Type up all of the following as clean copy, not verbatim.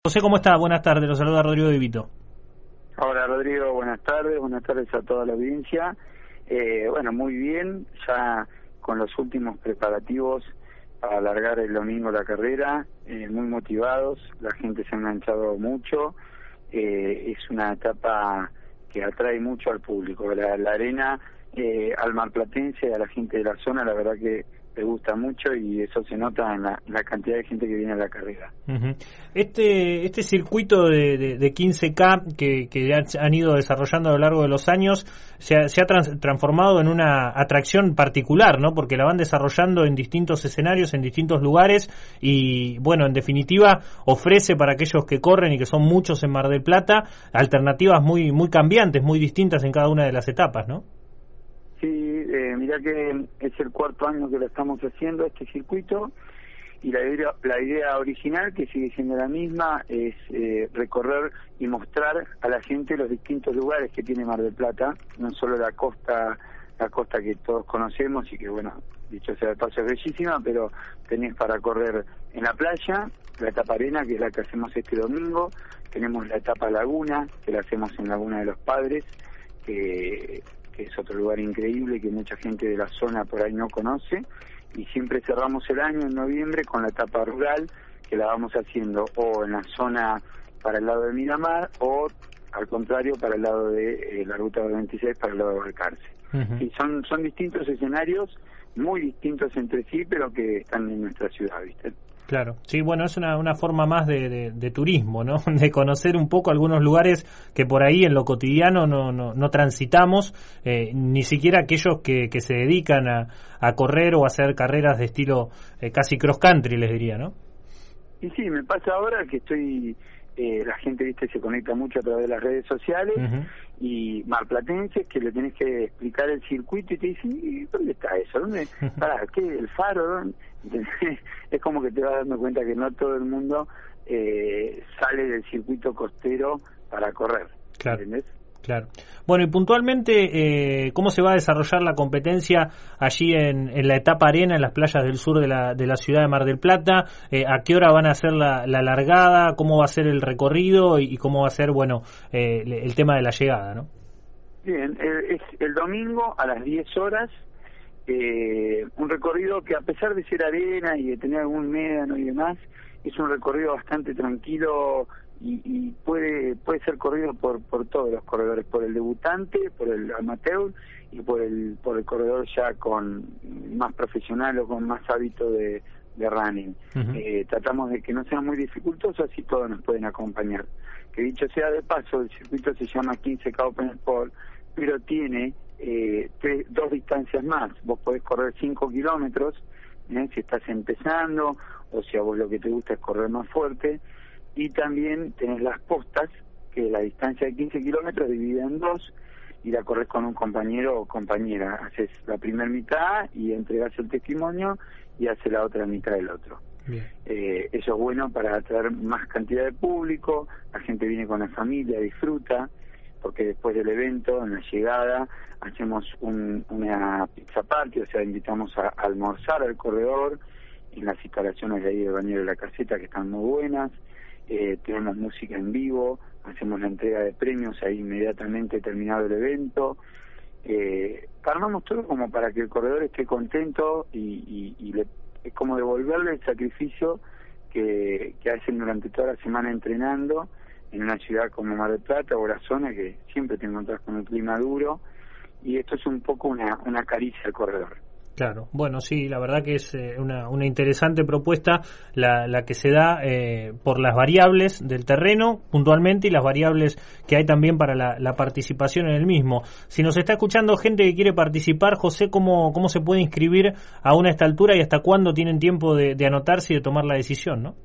José, ¿cómo está? Buenas tardes, lo saluda Rodrigo de Vito. Hola Rodrigo, buenas tardes a toda la audiencia. Bueno, muy bien, ya con los últimos preparativos para alargar el domingo la carrera, muy motivados, la gente se ha enganchado mucho, es una etapa que atrae mucho al público, la arena al marplatense y a la gente de la zona, la verdad que le gusta mucho y eso se nota en la cantidad de gente que viene a la carrera. Uh-huh. Este circuito de 15K que han ido desarrollando a lo largo de los años se ha transformado en una atracción particular, ¿no? Porque la van desarrollando en distintos escenarios, en distintos lugares y, bueno, en definitiva ofrece para aquellos que corren y que son muchos en Mar del Plata alternativas muy cambiantes, muy distintas en cada una de las etapas, ¿no? Sí, mirá que es el cuarto año que lo estamos haciendo este circuito y la idea original, que sigue siendo la misma, es recorrer y mostrar a la gente los distintos lugares que tiene Mar del Plata, no solo la costa que todos conocemos y que, bueno, dicho sea de paso es bellísima, pero tenés para correr en la playa, la etapa arena, que es la que hacemos este domingo, tenemos la etapa laguna, que la hacemos en Laguna de los Padres, que es otro lugar increíble que mucha gente de la zona por ahí no conoce, y siempre cerramos el año en noviembre con la etapa rural, que la vamos haciendo o en la zona para el lado de Miramar o al contrario para el lado de la ruta 26 para el lado de Balcarce. Uh-huh. Y son distintos escenarios, muy distintos entre sí, pero que están en nuestra ciudad, ¿viste? Claro, sí, bueno, es una forma más de turismo, ¿no? De conocer un poco algunos lugares que por ahí en lo cotidiano no transitamos, ni siquiera aquellos que se dedican a correr o a hacer carreras de estilo casi cross country, les diría, ¿no? Y sí, me pasa ahora que estoy... la gente, viste, se conecta mucho a través de las redes sociales. Uh-huh. Y marplatenses que le tenés que explicar el circuito y te dicen, ¿y dónde está eso? ¿Dónde? ¿Para qué? ¿El faro? ¿Dónde? Es como que te vas dando cuenta que no todo el mundo sale del circuito costero para correr. Claro. ¿Entendés? Claro. Bueno, y puntualmente, ¿cómo se va a desarrollar la competencia allí en la etapa arena, en las playas del sur de la ciudad de Mar del Plata? ¿A qué hora van a hacer la largada? ¿Cómo va a ser el recorrido? Y cómo va a ser, bueno, el tema de la llegada, ¿no? Bien, es el domingo a las 10 horas, un recorrido que a pesar de ser arena y de tener algún médano y demás, es un recorrido bastante tranquilo y puede ser corrido por todos los corredores, por el debutante, por el amateur y por el corredor ya con más profesional o con más hábito de running. Uh-huh. Tratamos de que no sea muy dificultoso, así todos nos pueden acompañar. Que dicho sea de paso, el circuito se llama 15K Open Sport, pero tiene dos distancias más. Vos podés correr 5 kilómetros, si estás empezando, o si a vos lo que te gusta es correr más fuerte, y también tenés las postas, que la distancia de 15 kilómetros divide en dos, y la corres con un compañero o compañera. Haces la primera mitad y entregas el testimonio y haces la otra mitad del otro. Eso es bueno para atraer más cantidad de público, la gente viene con la familia, disfruta, porque después del evento, en la llegada, hacemos una pizza party, o sea, invitamos a almorzar al corredor en las instalaciones de ahí del Bañero de la Caseta, que están muy buenas. Tenemos música en vivo, hacemos la entrega de premios ahí inmediatamente terminado el evento. Armamos todo como para que el corredor esté contento y es como devolverle el sacrificio que hacen durante toda la semana entrenando en una ciudad como Mar del Plata o la zona, que siempre te encontrás con un clima duro, y esto es un poco una caricia al corredor. Claro, bueno, sí, la verdad que es una interesante propuesta la que se da por las variables del terreno puntualmente y las variables que hay también para la participación en el mismo. Si nos está escuchando gente que quiere participar, José, ¿cómo se puede inscribir aún a esta altura y hasta cuándo tienen tiempo de anotarse y de tomar la decisión, no?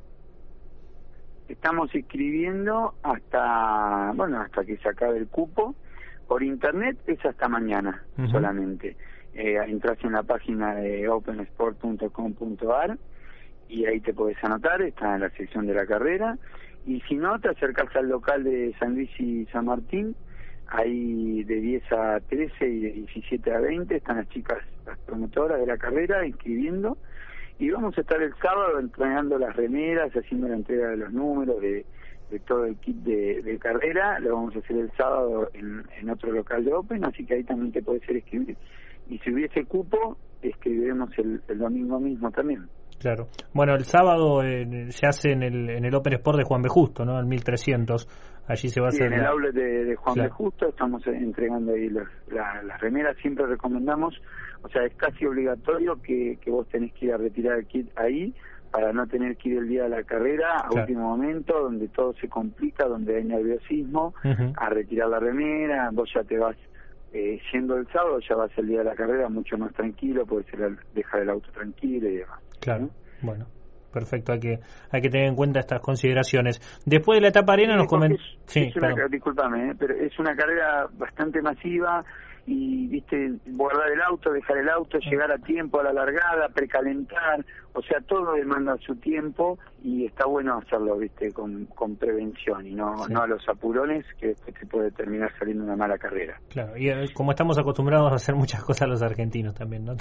Estamos inscribiendo hasta que se acabe el cupo. Por internet es hasta mañana. Uh-huh. Solamente. Entras en la página de opensport.com.ar y ahí te podés anotar, está en la sección de la carrera, y si no, te acercas al local de San Luis y San Martín, ahí de 10 a 13 y de 17 a 20 están las chicas, las promotoras de la carrera, inscribiendo, y vamos a estar el sábado entregando las remeras, haciendo la entrega de los números, de todo el kit de carrera. Lo vamos a hacer el sábado en otro local de Open, así que ahí también te puedes escribir. Y si hubiese cupo, escribiremos el domingo mismo también. Claro. Bueno, el sábado se hace en el Open Sport de Juan B. Justo, ¿no? El 1300. Allí se va a hacer. En el outlet de Juan claro. B. Justo estamos entregando ahí las remeras. Siempre recomendamos, o sea, es casi obligatorio que vos tenés que ir a retirar el kit ahí para no tener que ir el día de la carrera a último momento, donde todo se complica, donde hay nerviosismo, a retirar la remera. Vos ya te vas siendo el sábado, ya vas el día de la carrera mucho más tranquilo, podés dejar el auto tranquilo y demás. Claro, ¿no? Bueno, perfecto, hay que tener en cuenta estas consideraciones. Después de la etapa arena nos comentó... Discúlpame, pero es una carrera bastante masiva y, viste, guardar el auto, dejar el auto, llegar a tiempo a la largada, precalentar, o sea, todo demanda su tiempo y está bueno hacerlo, viste, con prevención y no a los apurones, que después te puede terminar saliendo una mala carrera. Claro, y como estamos acostumbrados a hacer muchas cosas los argentinos también, ¿no?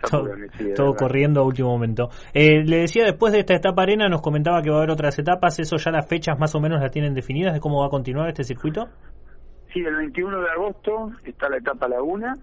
Todo corriendo a último momento. Le decía, después de esta etapa arena nos comentaba que va a haber otras etapas. ¿Eso ya las fechas más o menos las tienen definidas de cómo va a continuar este circuito? Sí, el 21 de agosto está la etapa Laguna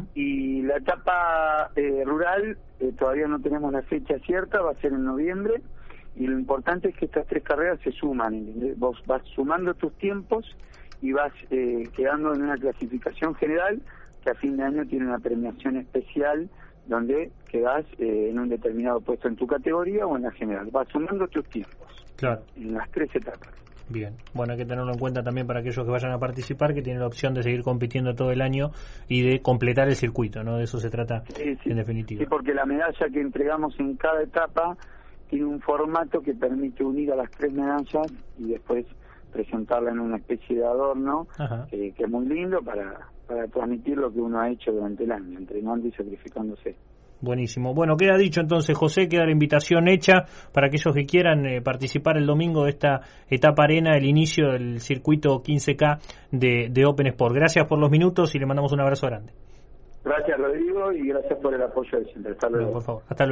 y la etapa rural todavía no tenemos la fecha cierta, va a ser en noviembre, y lo importante es que estas 3 carreras se suman, ¿entendés? Vos vas sumando tus tiempos y vas quedando en una clasificación general que a fin de año tiene una premiación especial donde quedás en un determinado puesto en tu categoría o en la general. Vas sumando tus tiempos en las 3 etapas. Bien, bueno, hay que tenerlo en cuenta también para aquellos que vayan a participar, que tienen la opción de seguir compitiendo todo el año y de completar el circuito, ¿no? De eso se trata en definitiva. Sí, porque la medalla que entregamos en cada etapa tiene un formato que permite unir a las 3 medallas y después presentarla en una especie de adorno que es muy lindo para transmitir lo que uno ha hecho durante el año, entrenando y sacrificándose. Buenísimo. Bueno, queda dicho entonces, José, queda la invitación hecha para aquellos que quieran participar el domingo de esta etapa arena, el inicio del circuito 15K de Open Sport. Gracias por los minutos y le mandamos un abrazo grande. Gracias, Rodrigo, y gracias por el apoyo de siempre. Hasta luego. Por favor. Hasta luego.